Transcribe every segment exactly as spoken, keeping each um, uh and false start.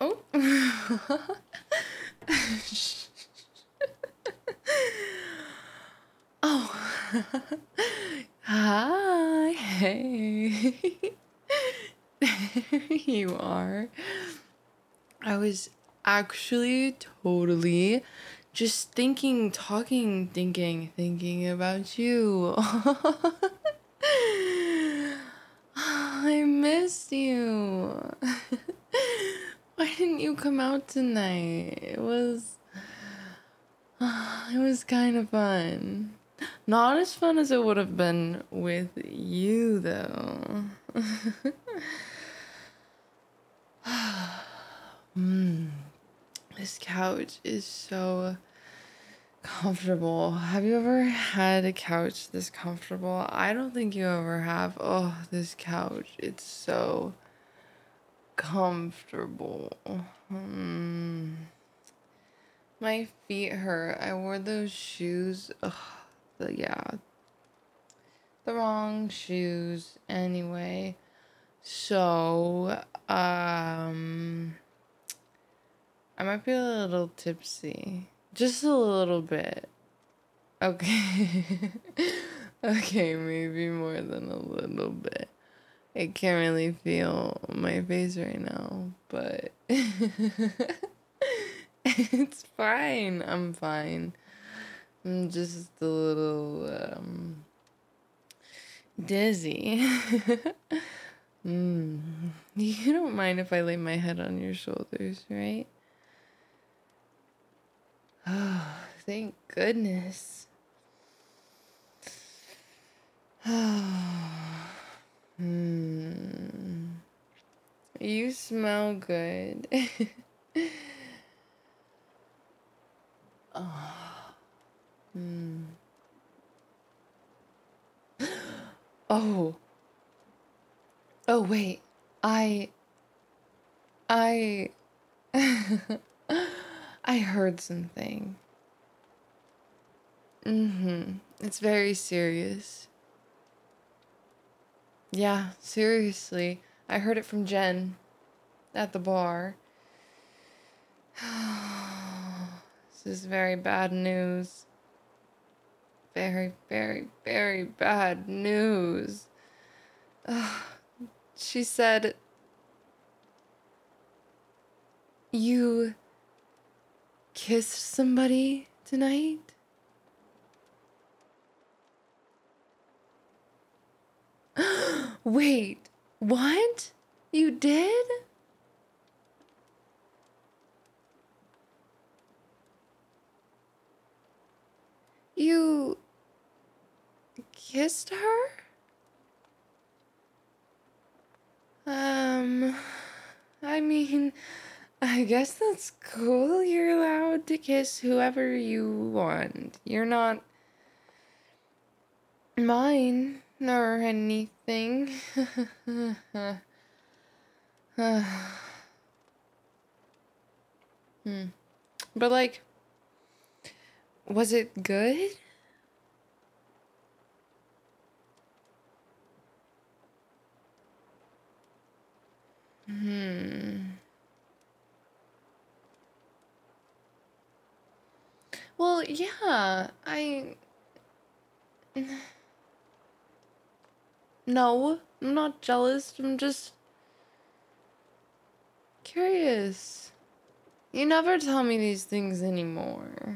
Oh. Oh. Hi. Hey. There you are. I was actually totally just thinking, talking, thinking, thinking about you. I missed you. Why didn't you come out tonight? It was it was kind of fun. Not as fun as it would have been with you though. mm, this couch is so comfortable. Have you ever had a couch this comfortable? I don't think you ever have. Oh, this couch. It's so comfortable. Hmm. My feet hurt. I wore those shoes. Ugh, the, yeah, the wrong shoes. Anyway, so um, I might be a little tipsy, just a little bit. Okay, okay, maybe more than a little bit. I can't really feel my face right now, but it's fine. I'm fine. I'm just a little um, dizzy. mm. You don't mind if I lay my head on your shoulders, right? Oh, thank goodness. hmm. You smell good. oh. Hmm. Oh. Oh wait. I I I heard something. Mhm. It's very serious. Yeah, seriously. I heard it from Jen at the bar. This is very bad news. Very, very, very bad news. She said, you kissed somebody tonight? Wait, what? You did? You kissed her? Um, I mean, I guess that's cool. You're allowed to kiss whoever you want. You're not mine or anything. hmm. But, like, was it good? Hmm. Well, yeah, I. No, I'm not jealous. I'm just curious. You never tell me these things anymore.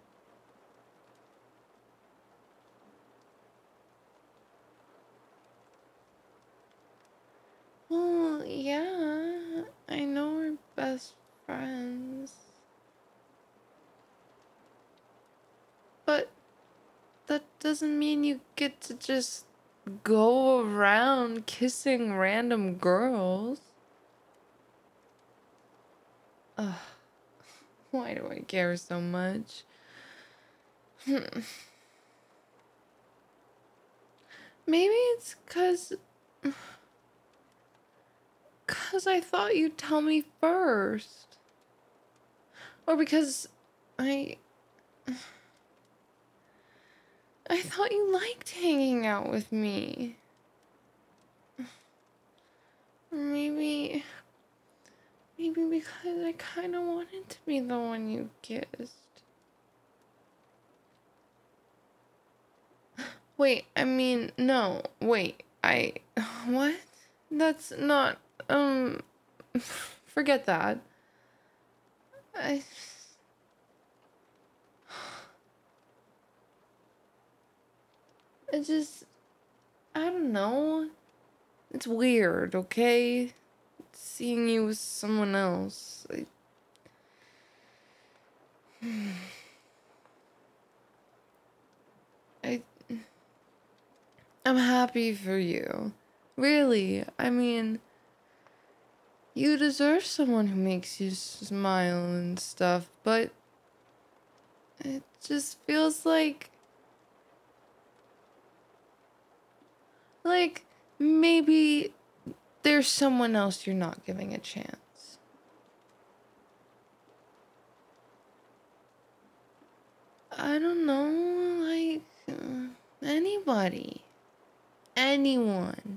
Well, yeah, I know we're best friends. But that doesn't mean you get to just go around kissing random girls. Ugh, why do I care so much? Maybe it's cause... Cause I thought you'd tell me first. Or because I... I thought you liked hanging out with me. Or maybe... Maybe only because I kind of wanted to be the one you kissed. Wait, I mean, no, wait, I. What? That's not. Um. Forget that. I. I just. I don't know. It's weird, okay? Seeing you with someone else. I, I. I'm happy for you. Really, I mean. You deserve someone who makes you smile and stuff, but it just feels like like maybe there's someone else you're not giving a chance. I don't know, like uh, anybody, anyone.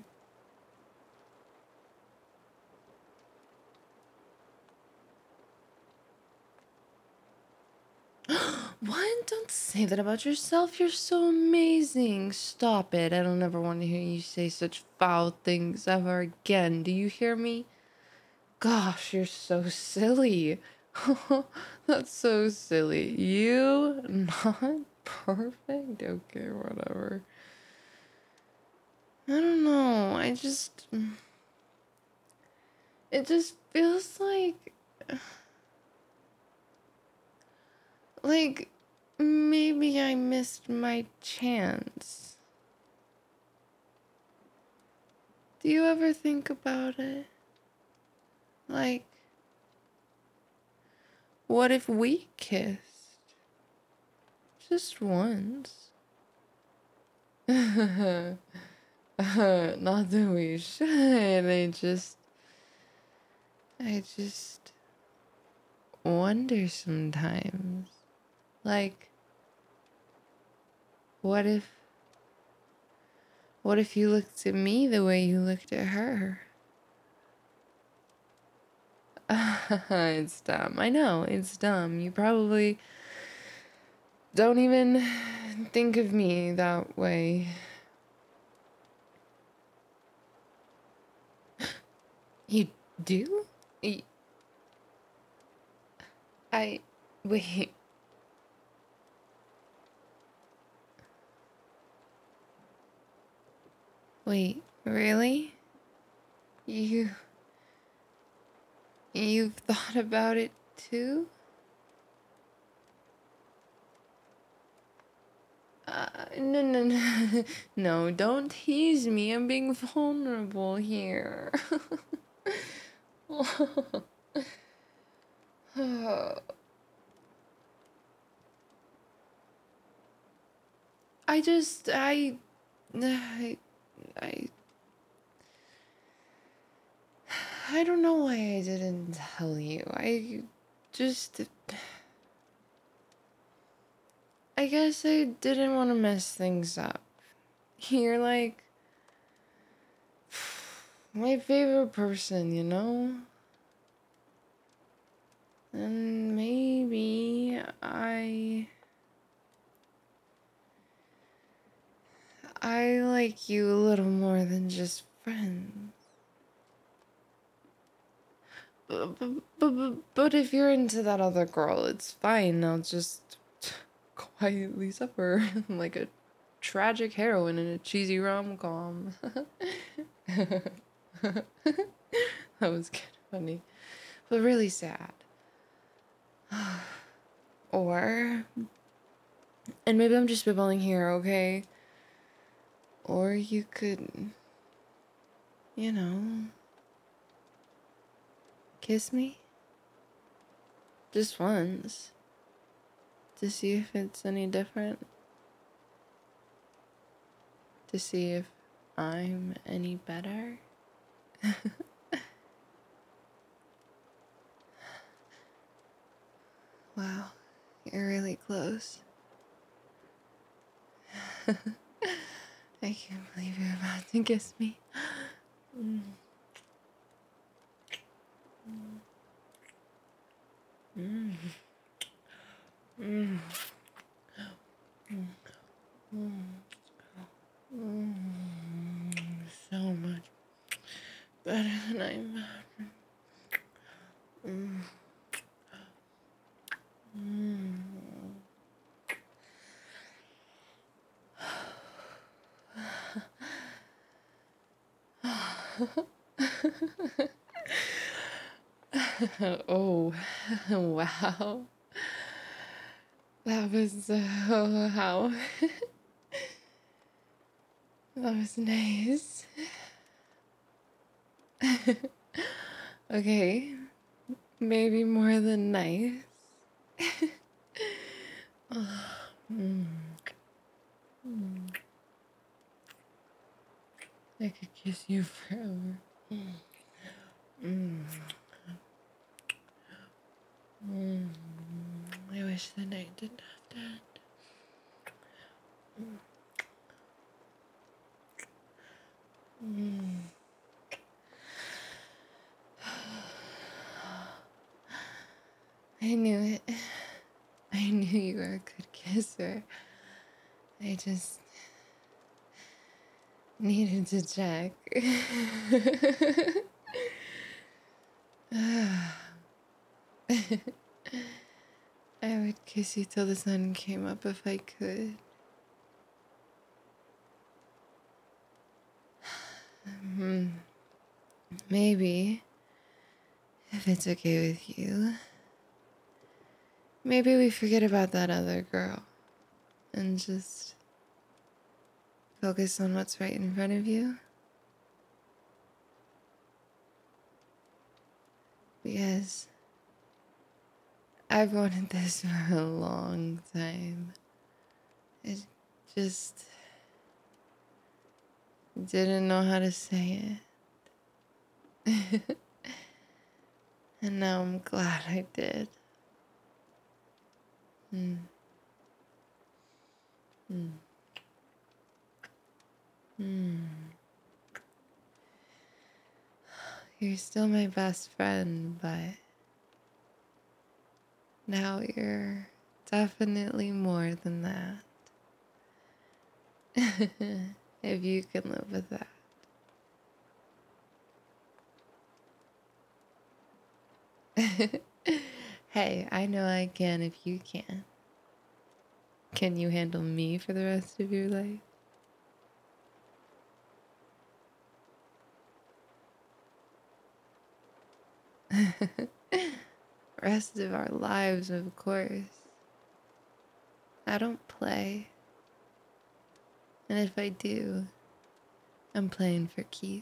What? Don't say that about yourself. You're so amazing. Stop it. I don't ever want to hear you say such foul things ever again. Do you hear me? Gosh, you're so silly. That's so silly. You not perfect? Okay, whatever. I don't know. I just. It just feels like. Like maybe I missed my chance. Do you ever think about it? Like, what if we kissed? Just once. Not that we should. I just. I just wonder sometimes. Like, what if. What if you looked at me the way you looked at her? It's dumb. I know, it's dumb. You probably don't even think of me that way. You do? Y- I. Wait. Wait, really? You. You've thought about it too? Uh, no, no, no. No, don't tease me. I'm being vulnerable here. I just. I. I. I. I don't know why I didn't tell you. I just. I guess I didn't want to mess things up. You're like my favorite person, you know? And maybe I. I like you a little more than just friends. But, but, but if you're into that other girl, it's fine. I'll just quietly suffer like a tragic heroine in a cheesy rom com. That was kind of funny, but really sad. Or, and maybe I'm just spitballing here, okay? Or you could, you know, kiss me just once to see if it's any different, to see if I'm any better. Wow, you're really close. I can't believe you're about to kiss me. Mm. Mm. Mm. Mm. Mm. So much better than I imagined. Mm. Mm. Oh, wow. That was, uh, how? That was nice. Okay, maybe more than nice. Mm. Mm. I could kiss you forever. Mm. Mm. Mm. I wish the night didn't have to end. Mm. I knew it. I knew you were a good kisser. I just needed to check. I would kiss you till the sun came up if I could. Hmm. Maybe, if it's okay with you, maybe we forget about that other girl and just focus on what's right in front of you. Because I've wanted this for a long time. I just didn't know how to say it. And now I'm glad I did. Mm. Mm. Mm. You're still my best friend, but now you're definitely more than that. If you can live with that. Hey, I know I can if you can. Can you handle me for the rest of your life? Rest of our lives, of course. I don't play. And if I do, I'm playing for keeps.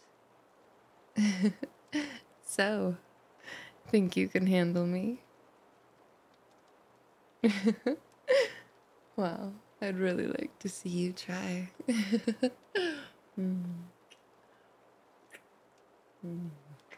So, think you can handle me? Well, I'd really like to see you try. Mm. Mm.